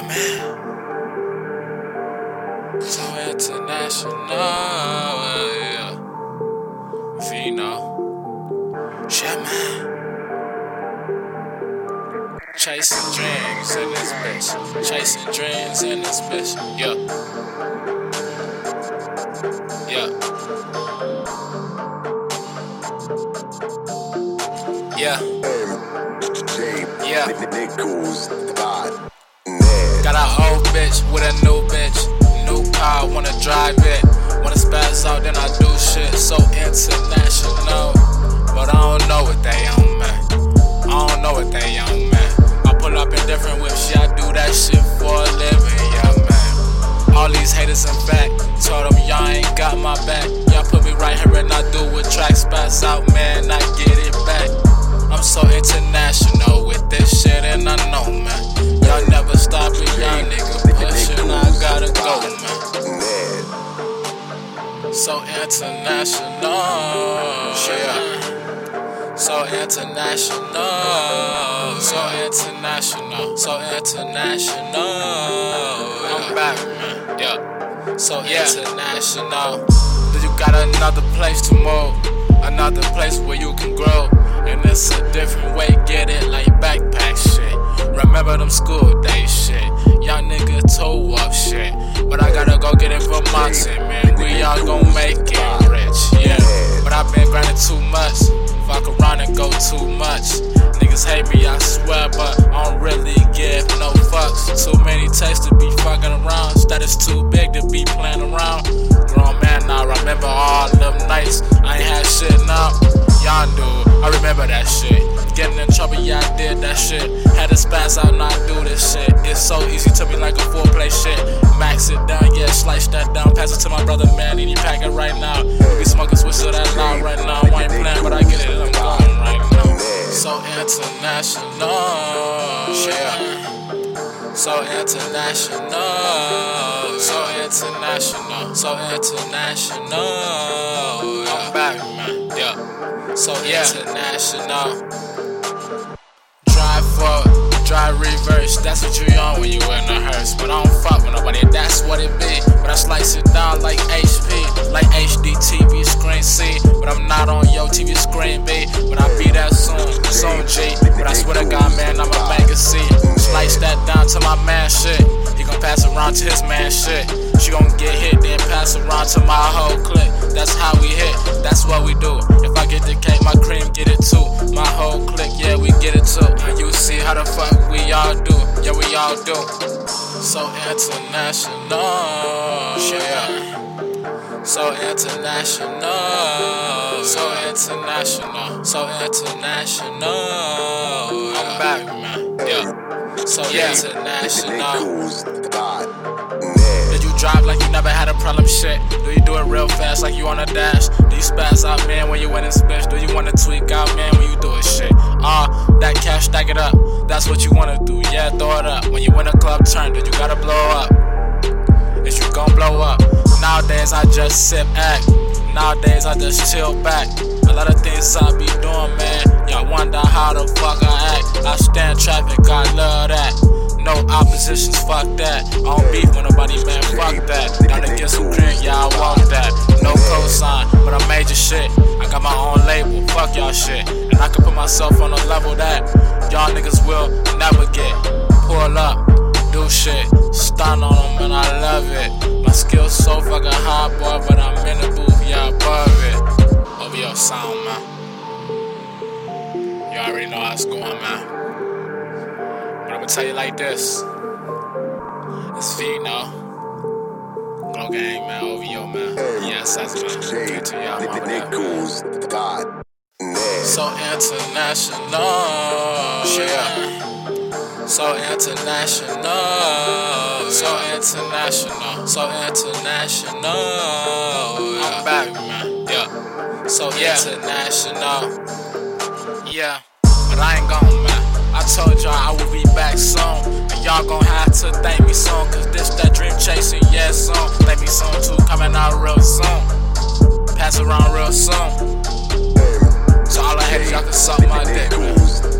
man. So international, yeah. Vino. Yeah, man. Chasing dreams in this bitch. Chasing dreams in this bitch. Yeah. Yeah. Yeah. Yeah. Got an old bitch with a new bitch. New car, wanna drive it. Wanna spaz out, then I do shit so international. But I don't know what they on, man. I don't know what they on, man. I pull up in different whips, yeah, I do that shit for a living, yeah, man. All these haters in back, told them y'all ain't got my back. Y'all put me right here and I do with track spaz out, man, I get it back. I'm so international with this shit and I know, man. Y'all never stop it, y'all nigga pushing, I gotta go, man. So international, yeah. So international, so international, so international. I'm back, man, yeah. So international. Do you got another place to move? Another place where you can grow? And it's a different way, get it like backpack shit. Remember them school days shit. Y'all nigga toe up shit. But I gotta go get it for my team, man. We all gon' make it rich, yeah. But I've been grinding too much. Fuck around and go too much. Niggas hate me, I swear, but I don't really give no fucks. Too many takes to be fucking around. Status too big to be playing around. Grown man now, remember all them nights. I ain't had shit now. Y'all do, I remember that shit. Getting in trouble, yeah, I did that shit. Had to spaz out, not do this shit. It's so easy to me like a foreplay shit. Max it down, yeah, slice that down. Pass it to my brother, man, and he pack it right now. We smoking switch to that loud right now. I ain't playing, but I get it, I'm going right now. So international, yeah. So international, so international, so international. I'm back, man, yeah. So international. Drive forward, drive reverse. That's what you on when you in a hearse. But I don't fuck with nobody, that's what it be. But I slice it down like HP, like HD TV screen C. But I'm not on your TV screen B. But I be that soon G. But I swear to God, man, I'm a magazine. Slice that down to my man shit. He gon' pass around to his man shit. She gon' get hit, then pass around to my whole clique. That's how we hit, that's what we do. If I get the cake, my cream get it too. My whole clique, yeah, we get it too. And you see how the fuck we all do, yeah, we all do. So international, yeah. So international, so international, so international. I'm back, man, yeah. So international. Did you drive like you never had a problem, shit? Do you do it real fast like you on a dash? Do you spaz out, man, when you in this bitch? Do you wanna tweak out, man, when you do it, shit? That cash, stack it up, that's what you wanna do, yeah, throw it up. When you in a club turn, then you gotta blow up. Is you gon' blow up? Nowadays I just sit back. Nowadays I just chill back. A lot of things I be doing, man. Y'all wonder how the fuck I act. I stand traffic, I love that. No oppositions, fuck that. I don't beef with nobody, man, fuck that. Down to get some cream, yeah, I want that. No cosign, but I major shit. I got my own label, fuck y'all shit. And I can put myself on a level that y'all niggas will never get. Pull up, do shit, stun on them, and I love it. My skills so fucking high, boy, but I'm in the booth, yeah, above it. Over your sound, man. You already know how it's going, man. But I'ma tell you like this. It's Vino. Glow Gang, man, over your man. Yes, that's man. Get to y'all, man. So international, yeah. So international, so international, so international. I'm back, man, yeah. So international, yeah. But I ain't gone, man. I told y'all I will be back soon. And y'all gon' have to thank me soon. Cause this that dream chasing, yeah, soon. Thank me soon too, coming out real soon. Pass around real soon. So all I had is y'all can suck my dick, man.